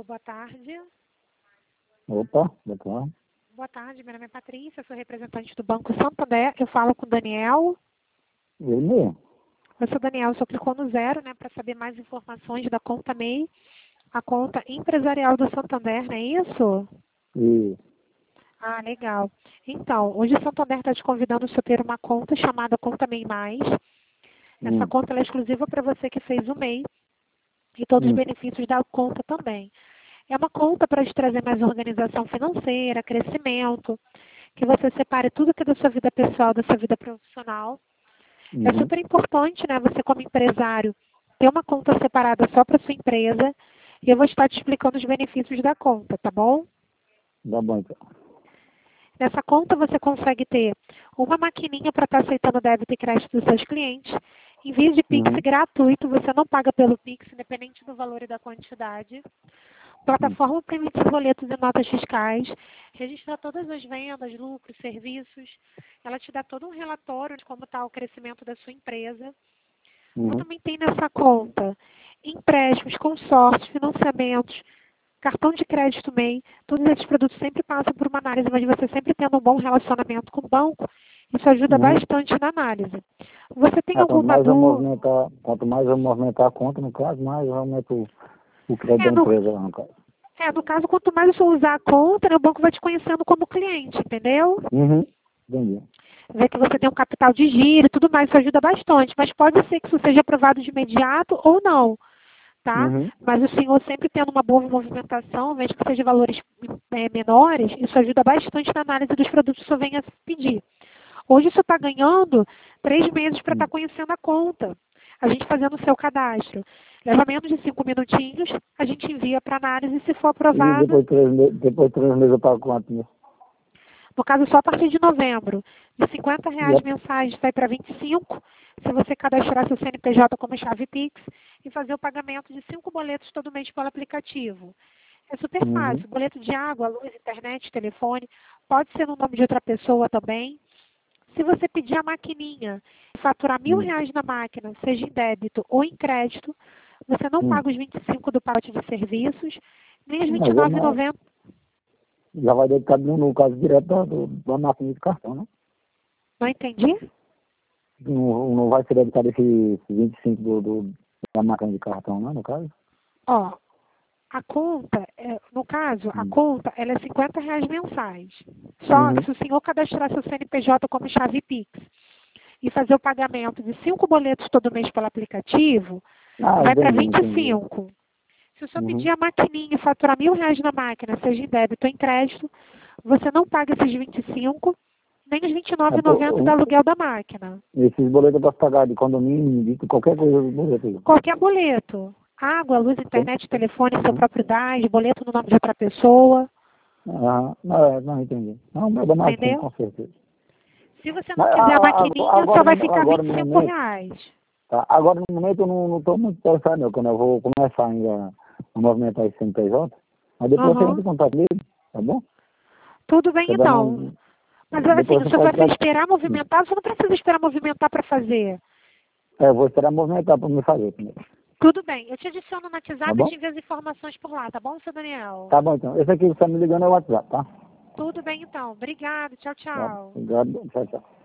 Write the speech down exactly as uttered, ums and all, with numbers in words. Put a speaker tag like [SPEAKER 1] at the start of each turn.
[SPEAKER 1] Boa tarde.
[SPEAKER 2] Opa, boa tarde.
[SPEAKER 1] Boa tarde, meu nome é Patrícia, sou representante do Banco Santander. Eu falo com o Daniel.
[SPEAKER 2] Eu mesmo.
[SPEAKER 1] Eu sou Daniel, só clicou no zero, né, para saber mais informações da conta M E I, a conta empresarial do Santander, não é isso?
[SPEAKER 2] E
[SPEAKER 1] Ah, legal. Então, hoje o Santander está te convidando a ter uma conta chamada Conta M E I Mais. Essa
[SPEAKER 2] hum,
[SPEAKER 1] conta ela é exclusiva para você que fez o M E I e todos os
[SPEAKER 2] hum,
[SPEAKER 1] benefícios da conta também. É uma conta para te trazer mais organização financeira, crescimento, que você separe tudo que é da sua vida pessoal, da sua vida profissional. É
[SPEAKER 2] uhum.
[SPEAKER 1] super importante, né, você como empresário, ter uma conta separada só para sua empresa. E eu vou estar te explicando os benefícios da conta, tá bom?
[SPEAKER 2] Dá bom então.
[SPEAKER 1] Nessa conta você consegue ter uma maquininha para estar aceitando débito e crédito dos seus clientes. Envio de Pix
[SPEAKER 2] Uhum.
[SPEAKER 1] gratuito, você não paga pelo Pix, independente do valor e da quantidade.
[SPEAKER 2] Hum.
[SPEAKER 1] Plataforma permite boletos e notas fiscais, registra todas as vendas, lucros, serviços. Ela te dá todo um relatório de como está o crescimento da sua empresa. Você
[SPEAKER 2] Uhum.
[SPEAKER 1] também tem nessa conta empréstimos, consórcios, financiamentos, cartão de crédito M E I. Todos esses produtos sempre passam por uma análise, mas você sempre tendo um bom relacionamento com o banco, isso ajuda
[SPEAKER 2] Uhum.
[SPEAKER 1] bastante na análise. Você tem
[SPEAKER 2] Ah, quanto
[SPEAKER 1] alguma
[SPEAKER 2] mais eu
[SPEAKER 1] dúvida?
[SPEAKER 2] movimentar, quanto mais eu movimentar a conta, no caso, mais eu aumento o, o crédito
[SPEAKER 1] É,
[SPEAKER 2] da
[SPEAKER 1] no,
[SPEAKER 2] empresa lá, no caso.
[SPEAKER 1] é, no caso, quanto mais você usar a conta, né, o banco vai te conhecendo como cliente, entendeu?
[SPEAKER 2] Uhum. Entendi.
[SPEAKER 1] Ver que você tem um capital de giro e tudo mais, isso ajuda bastante. Mas pode ser que isso seja aprovado de imediato ou não, tá?
[SPEAKER 2] Uhum.
[SPEAKER 1] Mas o senhor sempre tendo uma boa movimentação, mesmo que seja valores é, menores, isso ajuda bastante na análise dos produtos que o senhor venha pedir. Hoje o senhor está ganhando três meses para estar
[SPEAKER 2] Hum.
[SPEAKER 1] conhecendo a conta. A gente fazendo o seu cadastro. Leva menos de cinco minutinhos, a gente envia para análise e se for
[SPEAKER 2] E
[SPEAKER 1] aprovado,
[SPEAKER 2] depois de três, me- depois de três meses eu pago quanto, né?
[SPEAKER 1] no caso, só a partir de novembro, de cinquenta
[SPEAKER 2] E
[SPEAKER 1] reais
[SPEAKER 2] é-
[SPEAKER 1] mensais vai para vinte e cinco, se você cadastrar seu C N P J como chave Pix e fazer o pagamento de cinco boletos todo mês pelo aplicativo. É super
[SPEAKER 2] Uhum.
[SPEAKER 1] fácil. Boleto de água, luz, internet, telefone. Pode ser no nome de outra pessoa também. Se você pedir a maquininha e faturar mil
[SPEAKER 2] Hum.
[SPEAKER 1] reais na máquina, seja em débito ou em crédito, você não
[SPEAKER 2] Hum.
[SPEAKER 1] paga os vinte e cinco do pacote de serviços, nem os vinte e
[SPEAKER 2] Mas é
[SPEAKER 1] nove
[SPEAKER 2] mais,
[SPEAKER 1] R$
[SPEAKER 2] já vai dedicar no, no caso direto da, do, da máquina de cartão, né?
[SPEAKER 1] Não entendi?
[SPEAKER 2] Não, não vai ser dedicado esse, esse vinte e cinco do, do, da máquina de cartão, né, no caso?
[SPEAKER 1] Ó, a conta, é, no caso, a
[SPEAKER 2] Hum.
[SPEAKER 1] conta, ela é cinquenta reais mensais. Só que
[SPEAKER 2] Uhum.
[SPEAKER 1] se o senhor cadastrar seu C N P J como chave Pix e fazer o pagamento de cinco boletos todo mês pelo aplicativo,
[SPEAKER 2] Ah,
[SPEAKER 1] vai para
[SPEAKER 2] entendi,
[SPEAKER 1] vinte e
[SPEAKER 2] entendi.
[SPEAKER 1] cinco. Se o senhor pedir
[SPEAKER 2] Uhum.
[SPEAKER 1] a maquininha e faturar mil reais na máquina, seja em débito ou em crédito, você não paga esses vinte e cinco, nem os vinte e
[SPEAKER 2] É,
[SPEAKER 1] nove e
[SPEAKER 2] pô,
[SPEAKER 1] noventa do
[SPEAKER 2] um-
[SPEAKER 1] aluguel da máquina.
[SPEAKER 2] esses boletos eu posso pagar de condomínio, de qualquer coisa do boleto aí.
[SPEAKER 1] Qualquer boleto. Água, luz,
[SPEAKER 2] Tem?
[SPEAKER 1] internet, telefone, seu
[SPEAKER 2] Uhum.
[SPEAKER 1] próprio D A S, boleto no nome de outra pessoa.
[SPEAKER 2] Ah, não, é, não, entendi. Não, mas dá mais sim,
[SPEAKER 1] Entendeu?
[SPEAKER 2] com certeza.
[SPEAKER 1] Se você não
[SPEAKER 2] Mas
[SPEAKER 1] quiser a
[SPEAKER 2] a- a-
[SPEAKER 1] maquininha, só
[SPEAKER 2] agora,
[SPEAKER 1] vai
[SPEAKER 2] no,
[SPEAKER 1] ficar
[SPEAKER 2] agora
[SPEAKER 1] vinte e
[SPEAKER 2] no
[SPEAKER 1] cinco
[SPEAKER 2] momento,
[SPEAKER 1] reais.
[SPEAKER 2] tá? Agora no momento eu não estou muito interessado, não, quando eu vou começar ainda a movimentar esse C N P J, mas depois você entra
[SPEAKER 1] Aham.
[SPEAKER 2] em contato comigo, tá bom?
[SPEAKER 1] Tudo bem,
[SPEAKER 2] Você dá
[SPEAKER 1] então.
[SPEAKER 2] um,
[SPEAKER 1] Mas assim,
[SPEAKER 2] depois
[SPEAKER 1] o
[SPEAKER 2] você
[SPEAKER 1] senhor vai
[SPEAKER 2] pode
[SPEAKER 1] se
[SPEAKER 2] dar,
[SPEAKER 1] esperar
[SPEAKER 2] hum.
[SPEAKER 1] movimentar, você não precisa esperar movimentar para fazer.
[SPEAKER 2] É, eu vou esperar movimentar para me fazer primeiro,
[SPEAKER 1] Tudo bem. Eu te adiciono no
[SPEAKER 2] tá
[SPEAKER 1] WhatsApp e
[SPEAKER 2] bom?
[SPEAKER 1] te envio as informações por lá, tá bom, seu Daniel?
[SPEAKER 2] Tá bom então. Esse aqui que você tá me ligando é o WhatsApp, tá?
[SPEAKER 1] Tudo bem, então. Obrigado. Tchau,
[SPEAKER 2] Tá.
[SPEAKER 1] tchau.
[SPEAKER 2] Obrigado. Tchau, tchau.